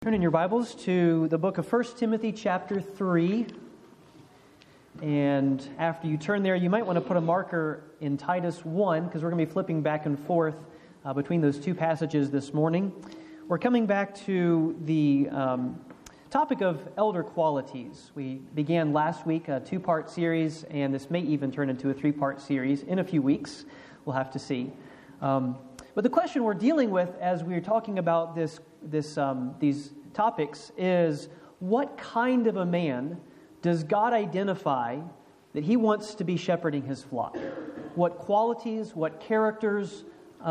Turn in your Bibles to the book of 1 Timothy chapter 3. And after you turn there, you might want to put a marker in Titus 1, because we're going to be flipping back and forth between those two passages this morning. We're coming back to the topic of elder qualities. We began last week a two-part series, and this may even turn into a three-part series in a few weeks. We'll have to see. But the question we're dealing with as we're talking about these topics is, what kind of a man does God identify that He wants to be shepherding His flock? What qualities, what characters,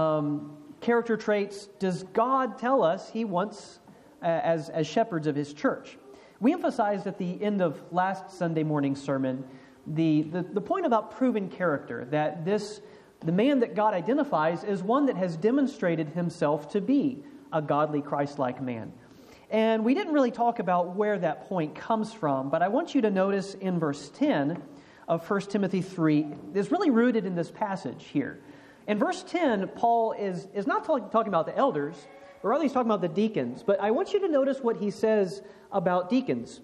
character traits does God tell us He wants as shepherds of His church? We emphasized at the end of last Sunday morning sermon the point about proven character, that the man that God identifies is one that has demonstrated himself to be a godly, Christ-like man. And we didn't really talk about where that point comes from, but I want you to notice in verse 10 of 1 Timothy 3, is really rooted in this passage here. In verse 10, Paul is not talking about the elders, but rather he's talking about the deacons. But I want you to notice what he says about deacons.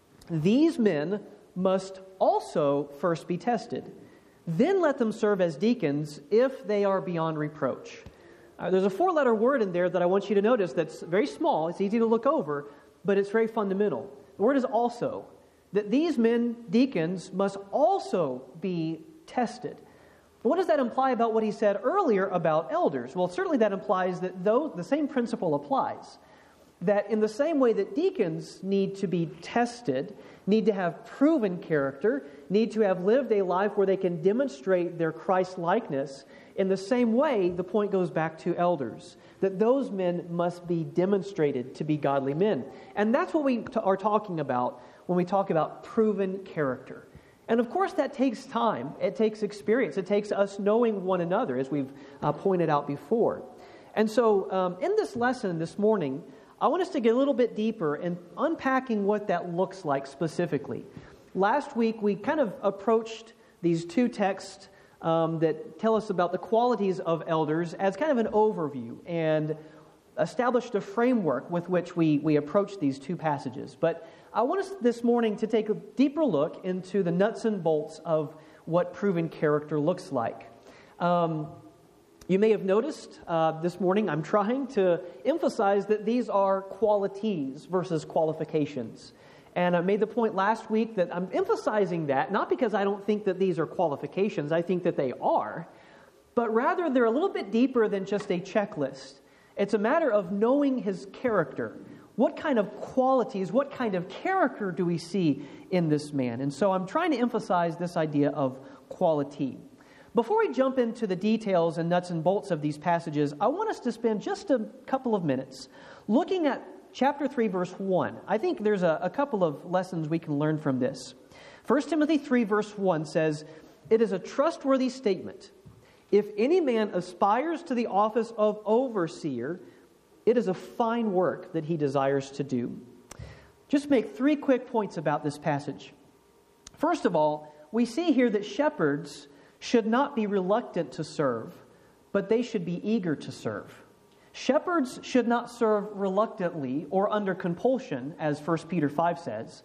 These men must also first be tested. Then let them serve as deacons if they are beyond reproach. There's a four-letter word in there that I want you to notice that's very small. It's easy to look over, but it's very fundamental. The word is also. That these men, deacons, must also be tested. What does that imply about what he said earlier about elders? Well, certainly that implies that the same principle applies. That in the same way that deacons need to be tested, need to have proven character, need to have lived a life where they can demonstrate their Christ-likeness, in the same way, the point goes back to elders, that those men must be demonstrated to be godly men. And that's what we are talking about when we talk about proven character. And of course, that takes time. It takes experience. It takes us knowing one another, as we've pointed out before. And so in this lesson this morning, I want us to get a little bit deeper in unpacking what that looks like specifically. Last week, we kind of approached these two texts that tell us about the qualities of elders as kind of an overview and established a framework with which we approach these two passages. But I want us this morning to take a deeper look into the nuts and bolts of what proven character looks like. You may have noticed this morning I'm trying to emphasize that these are qualities versus qualifications. And I made the point last week that I'm emphasizing that, not because I don't think that these are qualifications, I think that they are, but rather they're a little bit deeper than just a checklist. It's a matter of knowing his character. What kind of qualities, what kind of character do we see in this man? And so I'm trying to emphasize this idea of quality. Before we jump into the details and nuts and bolts of these passages, I want us to spend just a couple of minutes looking at chapter 3, verse 1. I think there's a couple of lessons we can learn from this. 1 Timothy 3, verse 1 says, "It is a trustworthy statement. If any man aspires to the office of overseer, it is a fine work that he desires to do." Just make three quick points about this passage. First of all, we see here that shepherds should not be reluctant to serve, but they should be eager to serve. Shepherds should not serve reluctantly or under compulsion, as 1 Peter 5 says,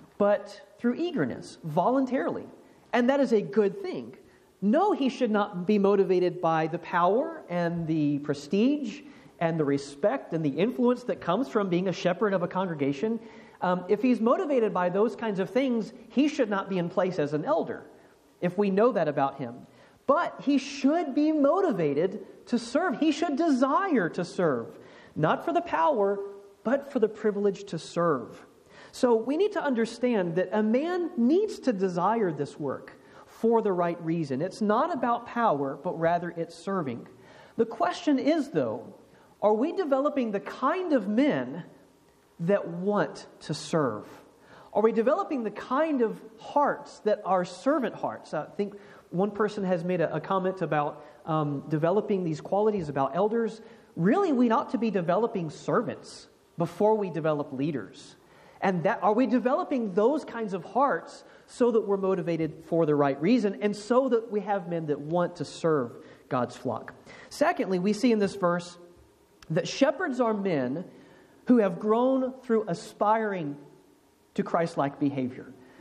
but through eagerness, voluntarily. And that is a good thing. No, he should not be motivated by the power and the prestige and the respect and the influence that comes from being a shepherd of a congregation. If he's motivated by those kinds of things, he should not be in place as an elder, if we know that about him. But he should be motivated to serve. He should desire to serve, not for the power, but for the privilege to serve. So we need to understand that a man needs to desire this work for the right reason. It's not about power, but rather it's serving. The question is, though, are we developing the kind of men that want to serve? Are we developing the kind of hearts that are servant hearts? I think one person has made a comment about developing these qualities about elders. Really, we ought to be developing servants before we develop leaders. And are we developing those kinds of hearts so that we're motivated for the right reason and so that we have men that want to serve God's flock? Secondly, we see in this verse that shepherds are men who have grown through aspiring to Christ-like behavior.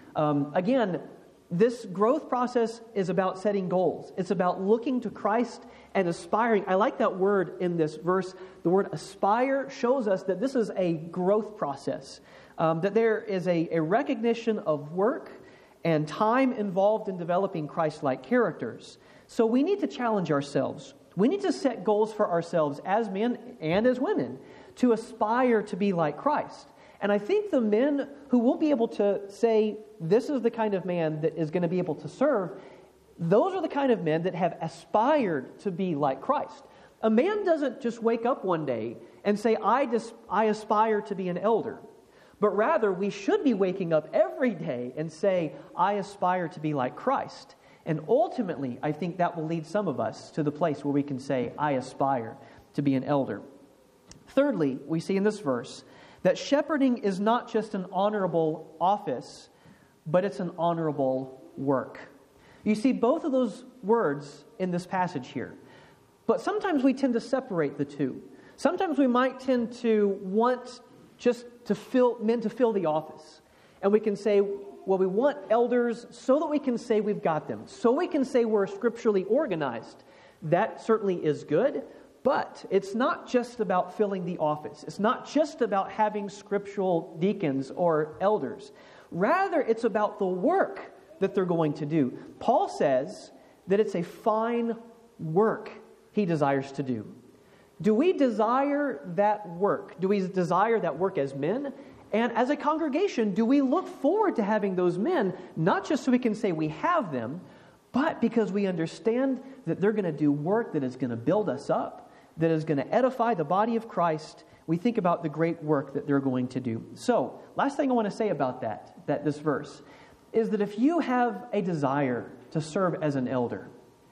Again, this growth process is about setting goals. It's about looking to Christ and aspiring. I like that word in this verse. The word aspire shows us that this is a growth process, that there is a recognition of work and time involved in developing Christ-like characters. So we need to challenge ourselves. We need to set goals for ourselves as men and as women to aspire to be like Christ. And I think the men who will be able to say, this is the kind of man that is going to be able to serve, those are the kind of men that have aspired to be like Christ. A man doesn't just wake up one day and say, I aspire to be an elder. But rather, we should be waking up every day and say, I aspire to be like Christ. And ultimately, I think that will lead some of us to the place where we can say, I aspire to be an elder. Thirdly, we see in this verse that shepherding is not just an honorable office, but it's an honorable work. You see both of those words in this passage here. But sometimes we tend to separate the two. Sometimes we might tend to want just men to fill the office. And we can say, well, we want elders so that we can say we've got them, so we can say we're scripturally organized. That certainly is good, but it's not just about filling the office. It's not just about having scriptural deacons or elders. Rather, it's about the work that they're going to do. Paul says that it's a fine work he desires to do. Do we desire that work? Do we desire that work as men? And as a congregation, do we look forward to having those men, not just so we can say we have them, but because we understand that they're going to do work that is going to build us up, that is going to edify the body of Christ. We think about the great work that they're going to do. So, last thing I want to say about this verse, is that if you have a desire to serve as an elder,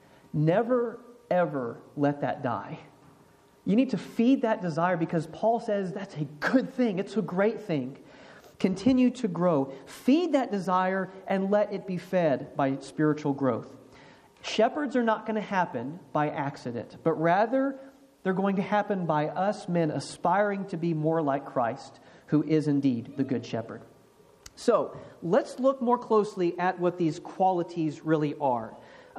never, ever let that die. You need to feed that desire because Paul says that's a good thing. It's a great thing. Continue to grow. Feed that desire and let it be fed by spiritual growth. Shepherds are not going to happen by accident, but rather they're going to happen by us men aspiring to be more like Christ, who is indeed the Good Shepherd. So, let's look more closely at what these qualities really are.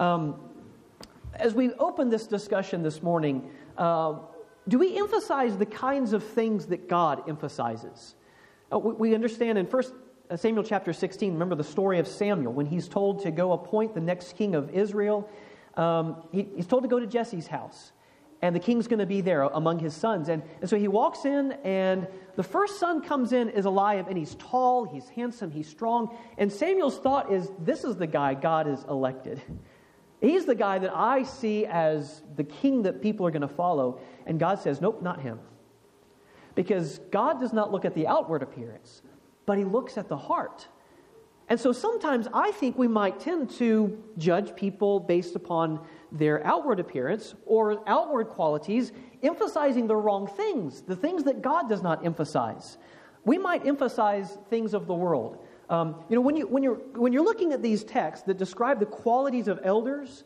As we open this discussion this morning, do we emphasize the kinds of things that God emphasizes? We understand in 1 Samuel chapter 16, remember the story of Samuel, when he's told to go appoint the next king of Israel. He's told to go to Jesse's house, and the king's going to be there among his sons. And so he walks in, and the first son comes in is Eliab, and he's tall, he's handsome, he's strong. And Samuel's thought is, this is the guy God has elected. He's the guy that I see as the king that people are going to follow. And God says, nope, not him. Because God does not look at the outward appearance, but he looks at the heart. And so sometimes I think we might tend to judge people based upon their outward appearance or outward qualities, emphasizing the wrong things, the things that God does not emphasize. We might emphasize things of the world. When you're looking at these texts that describe the qualities of elders,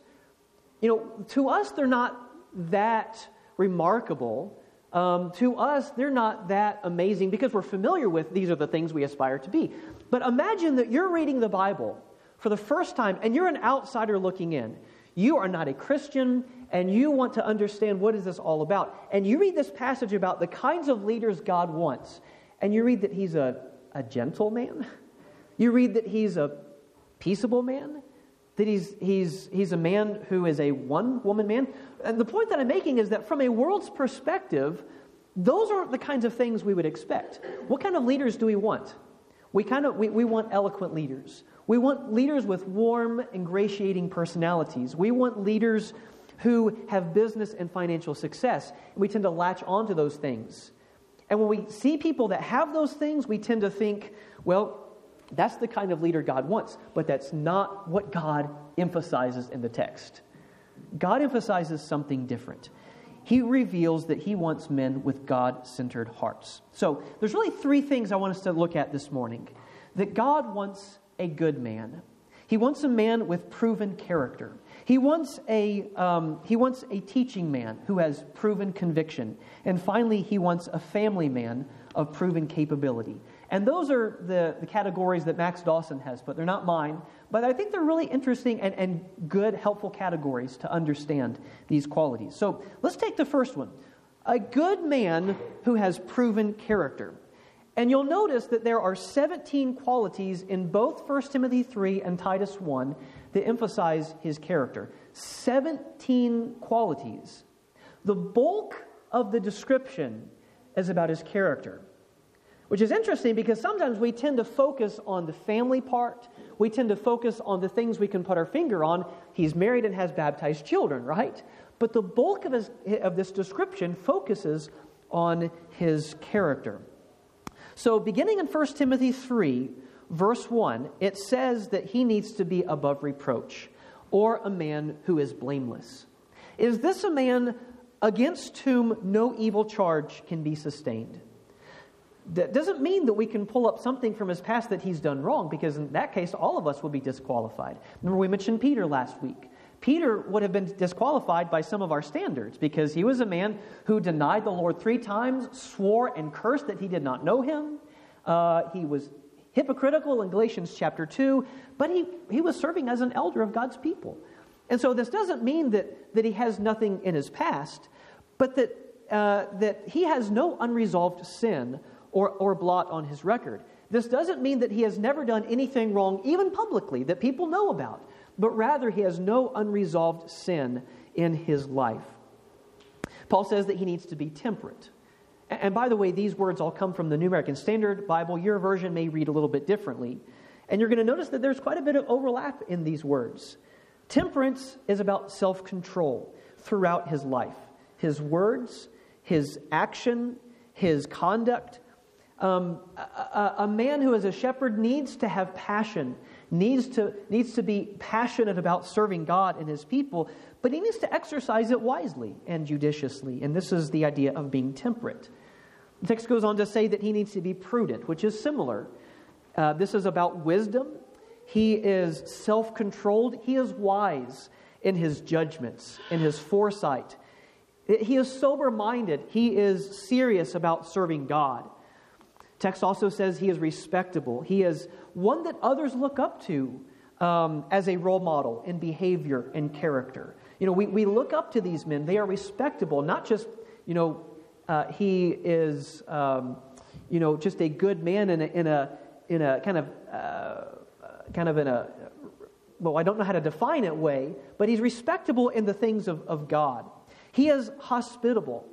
to us they're not that remarkable. To us, they're not that amazing because we're familiar with these are the things we aspire to be. But imagine that you're reading the Bible for the first time and you're an outsider looking in. You are not a Christian and you want to understand what is this all about. And you read this passage about the kinds of leaders God wants. And you read that he's a gentle man. You read that he's a peaceable man, that he's a man who is a one-woman man. And the point that I'm making is that from a world's perspective, those aren't the kinds of things we would expect. What kind of leaders do we want? We want eloquent leaders. We want leaders with warm, ingratiating personalities. We want leaders who have business and financial success. And we tend to latch onto those things. And when we see people that have those things, we tend to think, well, that's the kind of leader God wants, but that's not what God emphasizes in the text. God emphasizes something different. He reveals that he wants men with God-centered hearts. So there's really three things I want us to look at this morning. That God wants a good man. He wants a man with proven character. He wants a teaching man who has proven conviction. And finally, he wants a family man of proven capability. And those are the categories that Max Dawson has put. They're not mine, but I think they're really interesting and good, helpful categories to understand these qualities. So let's take the first one. A good man who has proven character. And you'll notice that there are 17 qualities in both 1 Timothy 3 and Titus 1 that emphasize his character. 17 qualities. The bulk of the description is about his character, which is interesting because sometimes we tend to focus on the family part. We tend to focus on the things we can put our finger on. He's married and has baptized children, right? But the bulk of this description focuses on his character. So beginning in 1 Timothy 3, verse 1, it says that he needs to be above reproach, or a man who is blameless. Is this a man against whom no evil charge can be sustained? That doesn't mean that we can pull up something from his past that he's done wrong, because in that case, all of us would be disqualified. Remember, we mentioned Peter last week. Peter would have been disqualified by some of our standards because he was a man who denied the Lord 3 times, swore and cursed that he did not know him. He was hypocritical in Galatians chapter 2, but he was serving as an elder of God's people. And so this doesn't mean that he has nothing in his past, but that he has no unresolved sin or blot on his record. This doesn't mean that he has never done anything wrong, even publicly, that people know about, but rather he has no unresolved sin in his life. Paul says that he needs to be temperate. And by the way, these words all come from the New American Standard Bible. Your version may read a little bit differently. And you're going to notice that there's quite a bit of overlap in these words. Temperance is about self-control throughout his life. His words, his action, his conduct. A man who is a shepherd needs to have passion, needs to be passionate about serving God and his people, but he needs to exercise it wisely and judiciously. And this is the idea of being temperate. The text goes on to say that he needs to be prudent, which is similar. This is about wisdom. He is self-controlled. He is wise in his judgments, in his foresight. He is sober-minded. He is serious about serving God. Text also says he is respectable. He is one that others look up to as a role model in behavior and character. You know, we look up to these men. They are respectable, not just, he is, just a good man in a kind of in a, well, I don't know how to define it way, but he's respectable in the things of God. He is hospitable.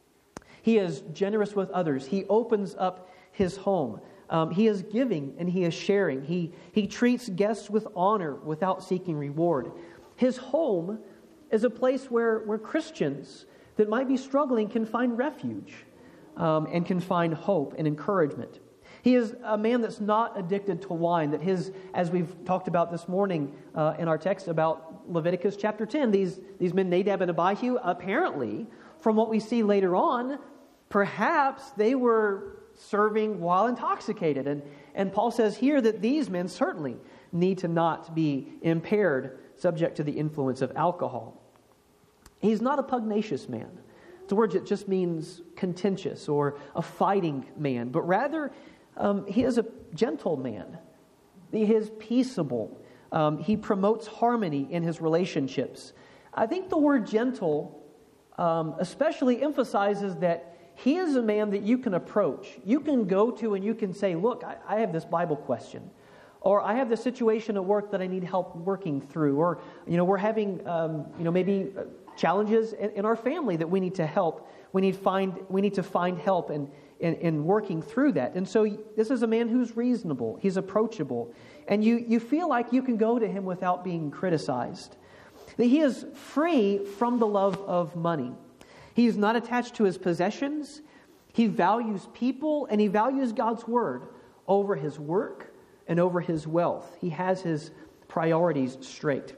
He is generous with others. He opens up his home. He is giving and he is sharing. He treats guests with honor without seeking reward. His home is a place where Christians that might be struggling can find refuge and can find hope and encouragement. He is a man that's not addicted to wine, that as we've talked about this morning in our text about Leviticus chapter 10, these men, Nadab and Abihu, apparently, from what we see later on, perhaps they were serving while intoxicated. And Paul says here that these men certainly need to not be impaired, subject to the influence of alcohol. He's not a pugnacious man. It's a word that just means contentious or a fighting man, but rather he is a gentle man. He is peaceable. He promotes harmony in his relationships. I think the word gentle especially emphasizes that he is a man that you can approach. You can go to and you can say, look, I have this Bible question. Or I have this situation at work that I need help working through. Or, we're having, maybe challenges in our family that we need to help. We need to find help in working through that. And so this is a man who's reasonable. He's approachable. And you feel like you can go to him without being criticized. That he is free from the love of money. He is not attached to his possessions. He values people and he values God's word over his work and over his wealth. He has his priorities straight.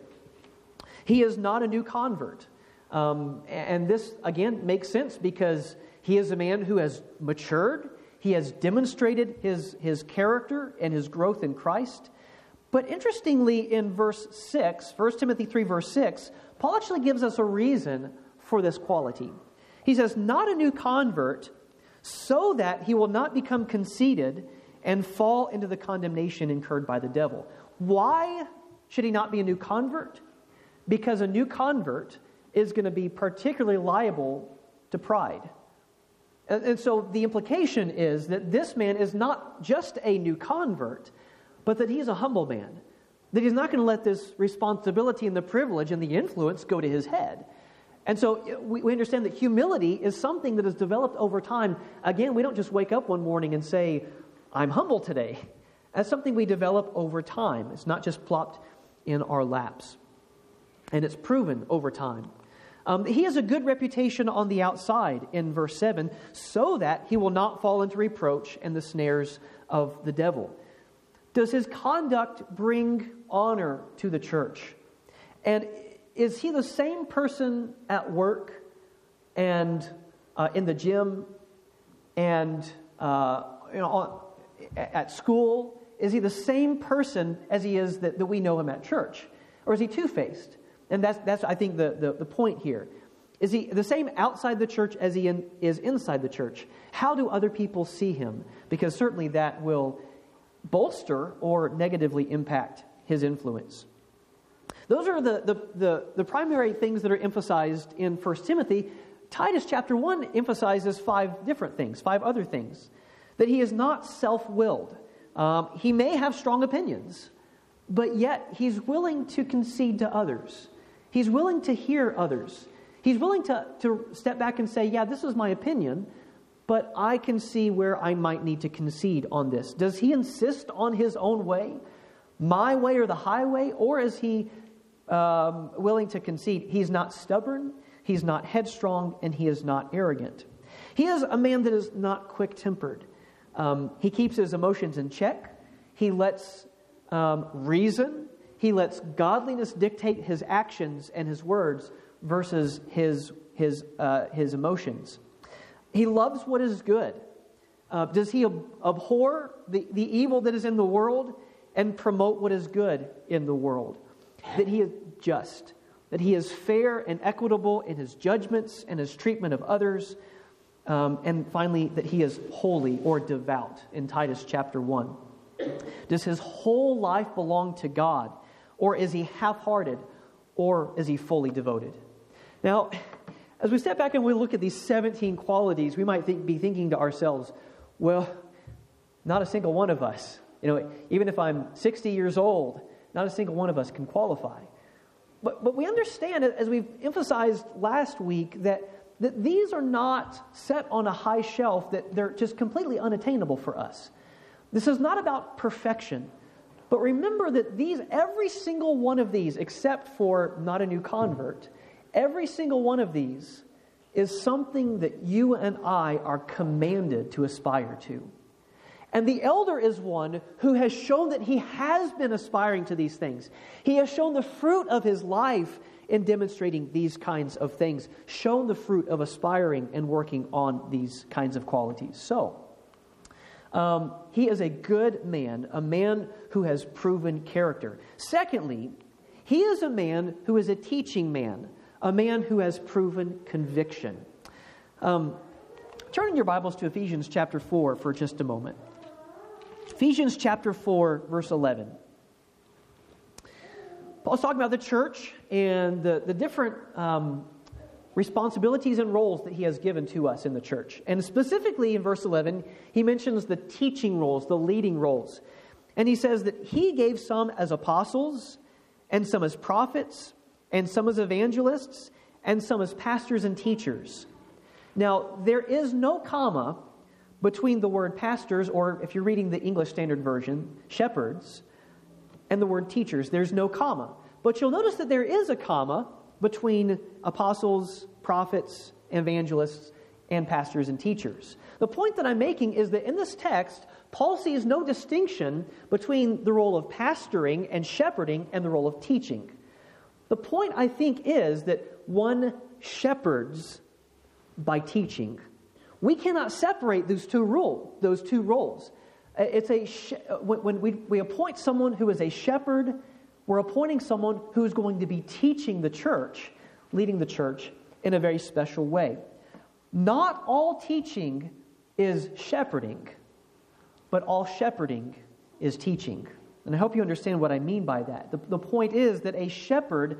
He is not a new convert. And this, again, makes sense because he is a man who has matured. He has demonstrated his character and his growth in Christ. But interestingly, in verse 6, 1 Timothy 3, verse 6, Paul actually gives us a reason for this quality. He says, not a new convert, so that he will not become conceited and fall into the condemnation incurred by the devil. Why should he not be a new convert? Because a new convert is going to be particularly liable to pride. And so the implication is that this man is not just a new convert, but that he's a humble man. That he's not going to let this responsibility and the privilege and the influence go to his head. And so we understand that humility is something that is developed over time. Again, we don't just wake up one morning and say, I'm humble today. That's something we develop over time. It's not just plopped in our laps. And it's proven over time. He has a good reputation on the outside in verse 7, so that he will not fall into reproach and the snares of the devil. Does his conduct bring honor to the church? And is he the same person at work and in the gym and at school? Is he the same person as he is that we know him at church? Or is he two-faced? And that's I think, the point here. Is he the same outside the church as he is inside the church? How do other people see him? Because certainly that will bolster or negatively impact his influence. Those are the primary things that are emphasized in 1 Timothy. Titus chapter 1 emphasizes 5 different things, 5 other things. That he is not self-willed. He may have strong opinions, but yet he's willing to concede to others. He's willing to hear others. He's willing to step back and say, yeah, this is my opinion, but I can see where I might need to concede on this. Does he insist on his own way, my way or the highway, or is he willing to concede? He's not stubborn, he's not headstrong, and he is not arrogant. He is a man that is not quick-tempered. He keeps his emotions in check. He lets reason, he lets godliness dictate his actions and his words versus his emotions. He loves what is good. Does he abhor the evil that is in the world and promote what is good in the world? That he is just, that he is fair and equitable in his judgments and his treatment of others, and finally, that he is holy or devout in Titus chapter 1. Does his whole life belong to God, or is he half-hearted, or is he fully devoted? Now, as we step back and we look at these 17 qualities, we might be thinking to ourselves, well, not a single one of us, even if I'm 60 years old, not a single one of us can qualify. But we understand, as we've emphasized last week, that these are not set on a high shelf, that they're just completely unattainable for us. This is not about perfection. But remember that every single one of these, except for not a new convert, every single one of these is something that you and I are commanded to aspire to. And the elder is one who has shown that he has been aspiring to these things. He has shown the fruit of his life in demonstrating these kinds of things, shown the fruit of aspiring and working on these kinds of qualities. So, he is a good man, a man who has proven character. Secondly, he is a man who is a teaching man, a man who has proven conviction. Turn in your Bibles to Ephesians chapter 4 for just a moment. Ephesians chapter 4, verse 11. Paul's talking about the church and the different responsibilities and roles that he has given to us in the church. And specifically in verse 11, he mentions the teaching roles, the leading roles. And he says that he gave some as apostles, and some as prophets, and some as evangelists, and some as pastors and teachers. Now, there is no comma between the word pastors, or if you're reading the English Standard Version, shepherds, and the word teachers. There's no comma. But you'll notice that there is a comma between apostles, prophets, evangelists, and pastors and teachers. The point that I'm making is that in this text, Paul sees no distinction between the role of pastoring and shepherding and the role of teaching. The point, I think, is that one shepherds by teaching. We cannot separate those two roles. When we appoint someone who is a shepherd, we're appointing someone who is going to be teaching the church, leading the church in a very special way. Not all teaching is shepherding, but all shepherding is teaching. And I hope you understand what I mean by that. The point is that a shepherd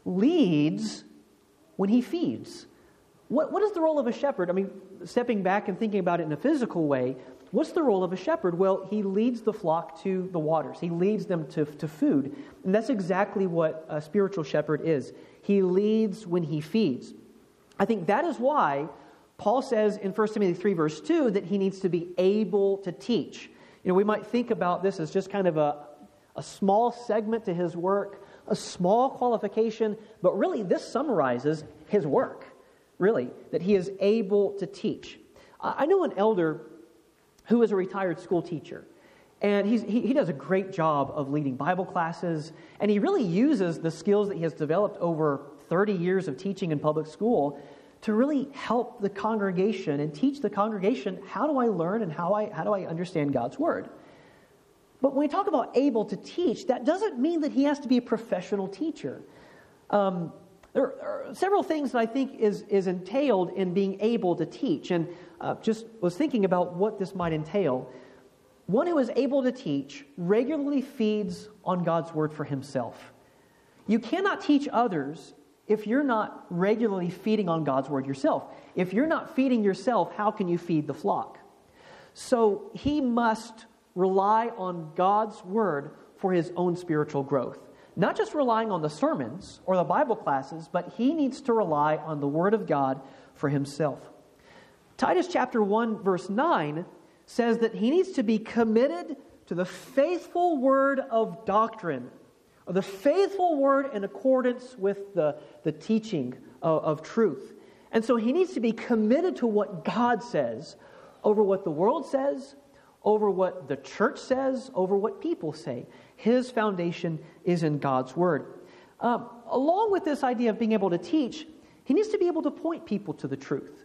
leads when he feeds. What is the role of a shepherd? I mean, stepping back and thinking about it in a physical way, what's the role of a shepherd? Well, he leads the flock to the waters. He leads them to food. And that's exactly what a spiritual shepherd is. He leads when he feeds. I think that is why Paul says in 1 Timothy 3 verse 2 that he needs to be able to teach. You know, we might think about this as just kind of a small segment to his work, a small qualification, but really this summarizes his work, really, that he is able to teach. I know an elder who is a retired school teacher, and he does a great job of leading Bible classes, and he really uses the skills that he has developed over 30 years of teaching in public school to really help the congregation and teach the congregation, how do I learn and how do I understand God's Word? But when we talk about able to teach, that doesn't mean that he has to be a professional teacher. There are several things that I think is entailed in being able to teach, and just was thinking about what this might entail. One who is able to teach regularly feeds on God's Word for himself. You cannot teach others if you're not regularly feeding on God's Word yourself. If you're not feeding yourself, how can you feed the flock? So he must rely on God's Word for his own spiritual growth. Not just relying on the sermons or the Bible classes, but he needs to rely on the Word of God for himself. Titus chapter 1 verse 9 says that he needs to be committed to the faithful word of doctrine, or the faithful word in accordance with the teaching of truth. And so he needs to be committed to what God says over what the world says, over what the church says, over what people say. His foundation is in God's Word. Along with this idea of being able to teach, he needs to be able to point people to the truth.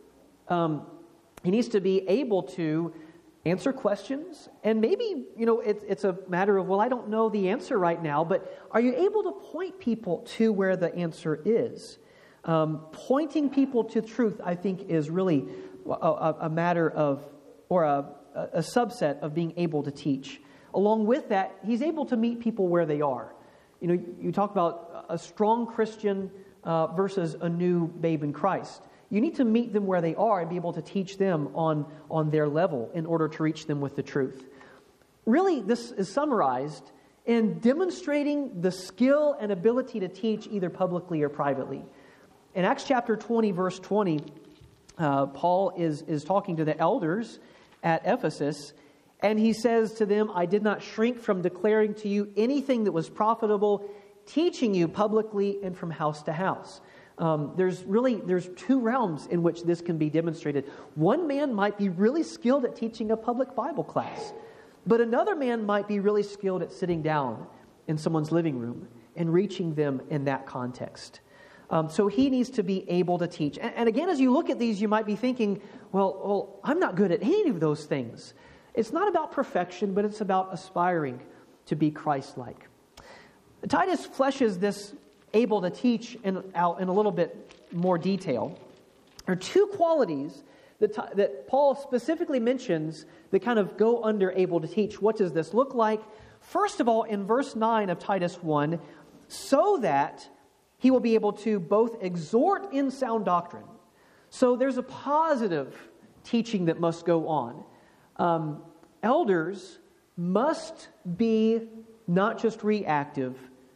He needs to be able to answer questions, and maybe, it's a matter of, well, I don't know the answer right now, but are you able to point people to where the answer is? Pointing people to truth, I think, is really a matter of, or a subset of being able to teach. Along with that, he's able to meet people where they are. You talk about a strong Christian versus a new babe in Christ. You need to meet them where they are and be able to teach them on their level in order to reach them with the truth. Really, this is summarized in demonstrating the skill and ability to teach either publicly or privately. In Acts chapter 20, verse 20, Paul is talking to the elders at Ephesus, and he says to them, I did not shrink from declaring to you anything that was profitable, teaching you publicly and from house to house. There's two realms in which this can be demonstrated. One man might be really skilled at teaching a public Bible class, but another man might be really skilled at sitting down in someone's living room and reaching them in that context. So he needs to be able to teach. And again, as you look at these, you might be thinking, well, I'm not good at any of those things. It's not about perfection, but it's about aspiring to be Christ-like. Titus fleshes this able to teach out in a little bit more detail. There are two qualities that Paul specifically mentions that kind of go under able to teach. What does this look like? First of all, in verse 9 of Titus 1, so that he will be able to both exhort in sound doctrine. So there's a positive teaching that must go on. Elders must be not just reactive,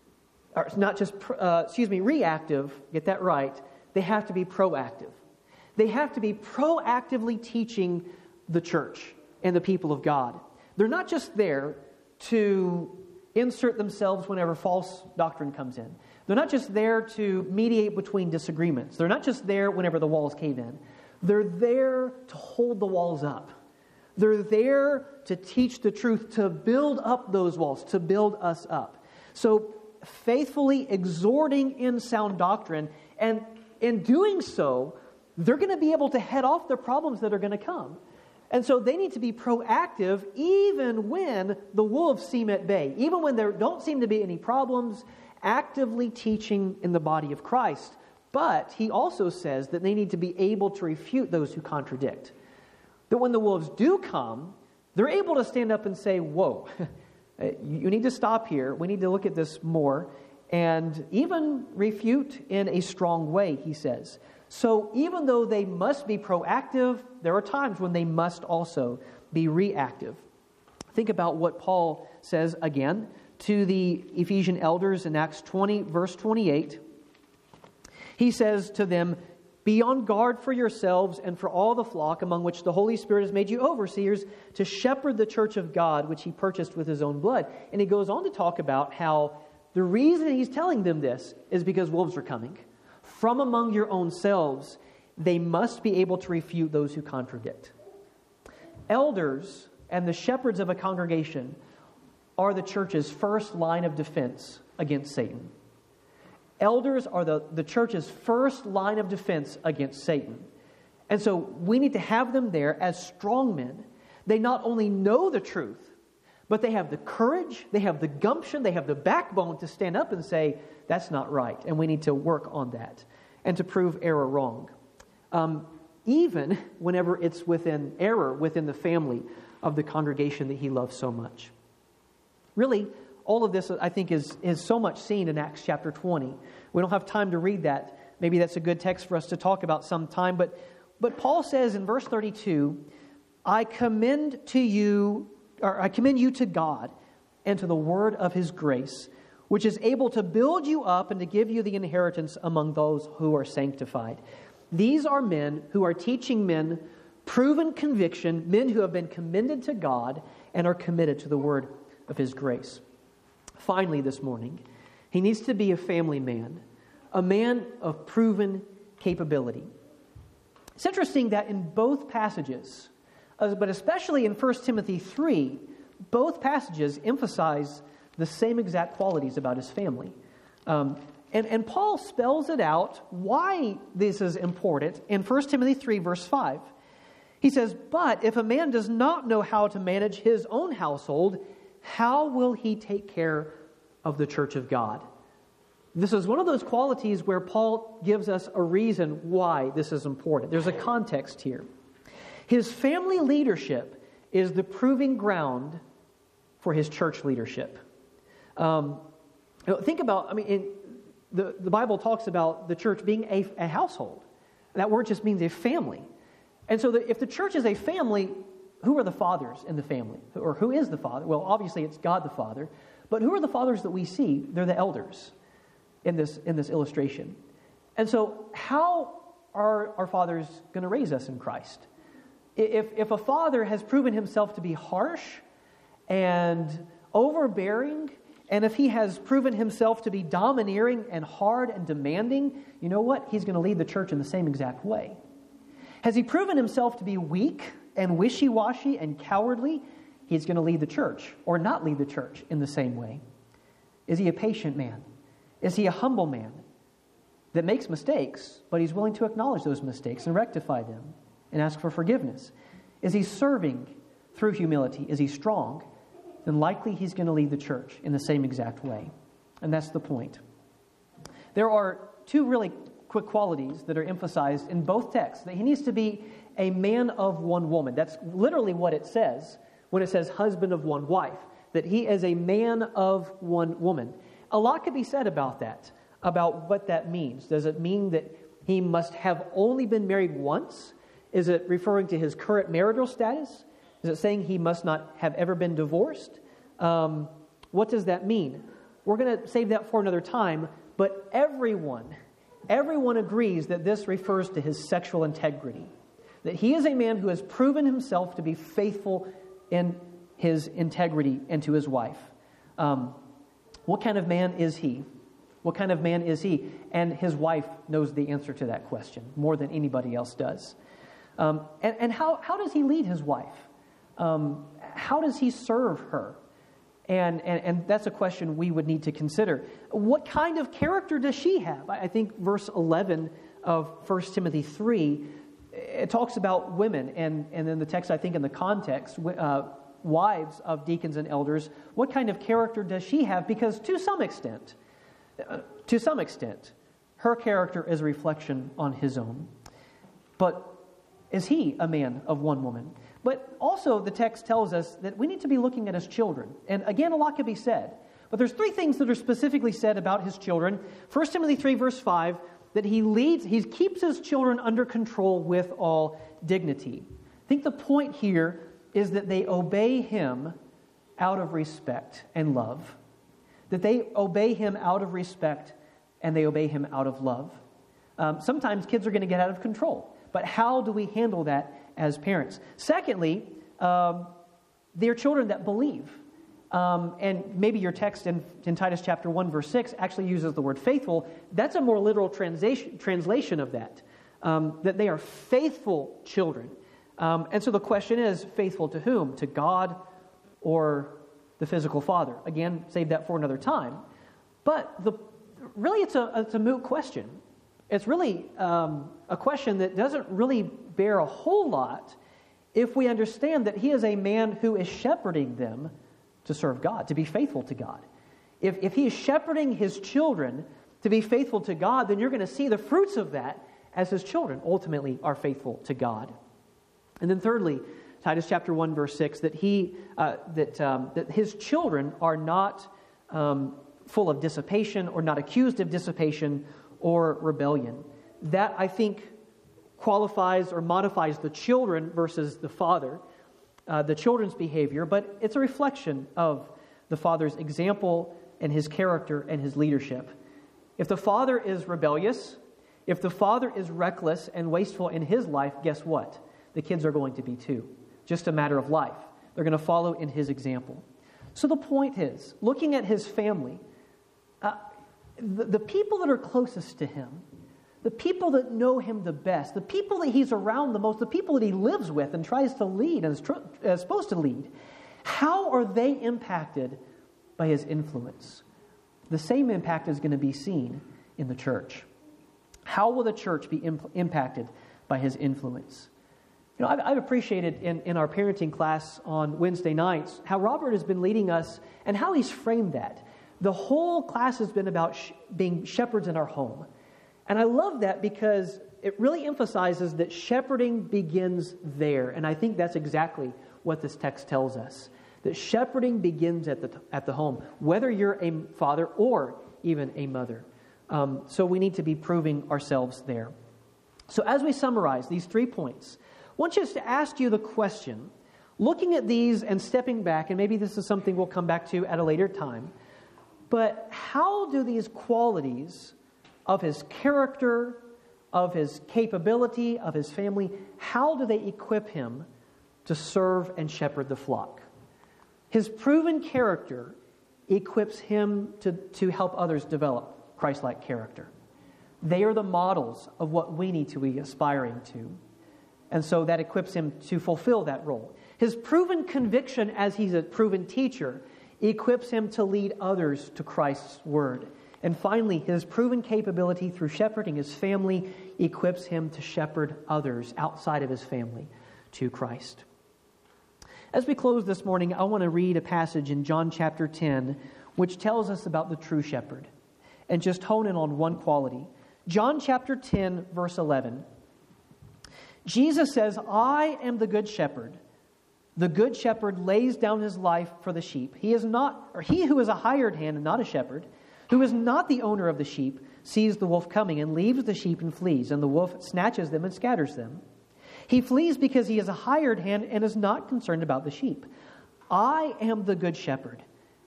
get that right. They have to be proactive. They have to be proactively teaching the church and the people of God. They're not just there to insert themselves whenever false doctrine comes in. They're not just there to mediate between disagreements. They're not just there whenever the walls cave in. They're there to hold the walls up. They're there to teach the truth, to build up those walls, to build us up. So faithfully exhorting in sound doctrine, and in doing so, they're going to be able to head off the problems that are going to come. And so they need to be proactive even when the wolves seem at bay, even when there don't seem to be any problems, actively teaching in the body of Christ. But he also says that they need to be able to refute those who contradict. that when the wolves do come, they're able to stand up and say, whoa, you need to stop here. We need to look at this more, and even refute in a strong way, he says. So even though they must be proactive, there are times when they must also be reactive. Think about what Paul says again to the Ephesian elders in Acts 20, verse 28. He says to them, "Be on guard for yourselves and for all the flock among which the Holy Spirit has made you overseers to shepherd the church of God, which he purchased with his own blood." And he goes on to talk about how the reason he's telling them this is because wolves are coming. From among your own selves, they must be able to refute those who contradict. Elders and the shepherds of a congregation are the church's first line of defense against Satan. Elders are the church's first line of defense against Satan. And so we need to have them there as strong men. They not only know the truth, but they have the courage, they have the gumption, they have the backbone to stand up and say, that's not right, and we need to work on that and to prove error wrong. Even whenever it's within error within the family of the congregation that he loves so much. Really, all of this, I think, is so much seen in Acts chapter 20. We don't have time to read that. Maybe that's a good text for us to talk about sometime. But Paul says in verse 32, I commend you to God and to the word of his grace, which is able to build you up and to give you the inheritance among those who are sanctified. These are men who are teaching men proven conviction, men who have been commended to God and are committed to the word of his grace. Finally, this morning, he needs to be a family man, a man of proven capability. It's interesting that in both passages, but especially in 1 Timothy 3, both passages emphasize the same exact qualities about his family. And Paul spells it out why this is important in 1 Timothy 3, verse 5. He says, "But if a man does not know how to manage his own household, how will he take care of the church of God?" This is one of those qualities where Paul gives us a reason why this is important. There's a context here. His family leadership is the proving ground for his church leadership. Think about, the Bible talks about the church being a household. That word just means a family. And so if the church is a family, who are the fathers in the family? Or who is the father? Well, obviously it's God the Father. But who are the fathers that we see? They're the elders in this illustration. And so how are our fathers going to raise us in Christ? If a father has proven himself to be harsh and overbearing, and if he has proven himself to be domineering and hard and demanding, you know what? He's going to lead the church in the same exact way. Has he proven himself to be weak and wishy-washy and cowardly? He's going to lead the church or not lead the church in the same way. Is he a patient man? Is he a humble man that makes mistakes, but he's willing to acknowledge those mistakes and rectify them and ask for forgiveness? Is he serving through humility? Is he strong? Then likely he's going to lead the church in the same exact way. And that's the point. There are two really quick qualities that are emphasized in both texts. That he needs to be a man of one woman. That's literally what it says when it says husband of one wife. That he is a man of one woman. A lot could be said about that, about what that means. Does it mean that he must have only been married once? Is it referring to his current marital status? Is it saying he must not have ever been divorced? What does that mean? We're going to save that for another time, but everyone agrees that this refers to his sexual integrity. That he is a man who has proven himself to be faithful in his integrity and to his wife. What kind of man is he? What kind of man is he? And his wife knows the answer to that question more than anybody else does. And how does he lead his wife? How does he serve her? And that's a question we would need to consider. What kind of character does she have? I think verse 11 of 1 Timothy 3, it talks about women. And in the text, I think in the context, wives of deacons and elders. What kind of character does she have? Because to some extent, her character is a reflection on his own. But is he a man of one woman? But also the text tells us that we need to be looking at his children. And again, a lot could be said. But there's three things that are specifically said about his children. 1 Timothy 3, verse 5, that he keeps his children under control with all dignity. I think the point here is that they obey him out of respect and love. That they obey him out of respect and they obey him out of love. Sometimes kids are going to get out of control. But how do we handle that as parents? Secondly, they're children that believe. And maybe your text in Titus chapter 1, verse 6 actually uses the word faithful. That's a more literal translation of that. That they are faithful children. And so the question is, faithful to whom? To God or the physical father? Again, save that for another time. But really it's a moot question. It's really a question that doesn't really bear a whole lot if we understand that he is a man who is shepherding them to serve God, to be faithful to God. If he is shepherding his children to be faithful to God, then you're going to see the fruits of that as his children ultimately are faithful to God. And then thirdly, Titus chapter 1, verse 6, that his children are not full of dissipation or not accused of dissipation or rebellion. That, I think, qualifies or modifies the children versus the father, the children's behavior, but it's a reflection of the father's example and his character and his leadership. If the father is rebellious, if the father is reckless and wasteful in his life, guess what? The kids are going to be too. Just a matter of life. They're going to follow in his example. So the point is, looking at his family, the people that are closest to him, the people that know him the best, the people that he's around the most, the people that he lives with and tries to lead and is supposed to lead, how are they impacted by his influence? The same impact is going to be seen in the church. How will the church be impacted by his influence? You know, I've appreciated in our parenting class on Wednesday nights how Robert has been leading us and how he's framed that. The whole class has been about being shepherds in our home. And I love that because it really emphasizes that shepherding begins there. And I think that's exactly what this text tells us. That shepherding begins at the home, whether you're a father or even a mother. So we need to be proving ourselves there. So as we summarize these 3 points, I want you to ask you the question, looking at these and stepping back, and maybe this is something we'll come back to at a later time, but how do these qualities of his character, of his capability, of his family, how do they equip him to serve and shepherd the flock? His proven character equips him to help others develop Christ-like character. They are the models of what we need to be aspiring to. And so that equips him to fulfill that role. His proven conviction as he's a proven teacher equips him to lead others to Christ's word. And finally, his proven capability through shepherding his family equips him to shepherd others outside of his family to Christ. As we close this morning, I want to read a passage in John chapter 10, which tells us about the true shepherd, and just hone in on one quality. John chapter 10, verse 11. Jesus says, "I am the good shepherd. The good shepherd lays down his life for the sheep. He who is a hired hand and not a shepherd, who is not the owner of the sheep, sees the wolf coming and leaves the sheep and flees, and the wolf snatches them and scatters them. He flees because he is a hired hand and is not concerned about the sheep. I am the good shepherd.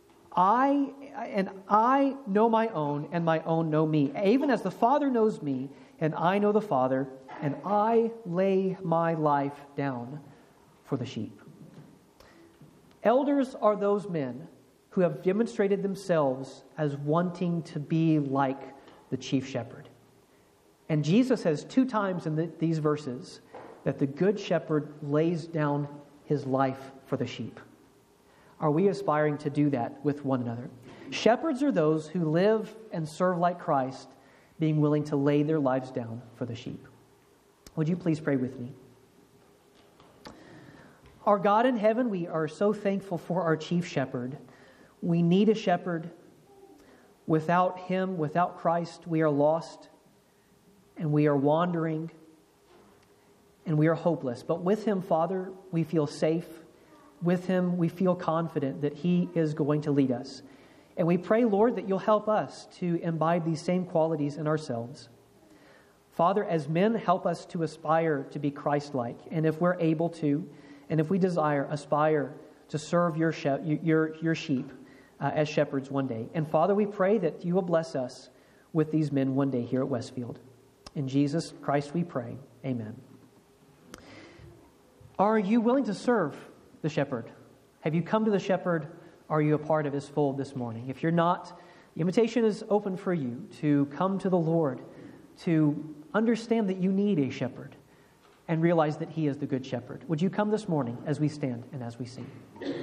I know my own, and my own know me, even as the Father knows me, and I know the Father, and I lay my life down for the sheep." Elders are those men who have demonstrated themselves as wanting to be like the chief shepherd. And Jesus says 2 times in these verses that the good shepherd lays down his life for the sheep. Are we aspiring to do that with one another? Shepherds are those who live and serve like Christ, being willing to lay their lives down for the sheep. Would you please pray with me? Our God in heaven, we are so thankful for our chief shepherd. We need a shepherd. Without him, without Christ, we are lost and we are wandering. and we are hopeless. But with him, Father, we feel safe. With him, we feel confident that he is going to lead us. And we pray, Lord, that you'll help us to imbibe these same qualities in ourselves. Father, as men, help us to aspire to be Christ-like. And if we're able to, and if we desire, aspire to serve your sheep as shepherds one day. And Father, we pray that you will bless us with these men one day here at Westfield. In Jesus Christ we pray. Amen. Are you willing to serve the shepherd? Have you come to the shepherd? Are you a part of his fold this morning? If you're not, the invitation is open for you to come to the Lord, to understand that you need a shepherd and realize that he is the good shepherd. Would you come this morning as we stand and as we sing?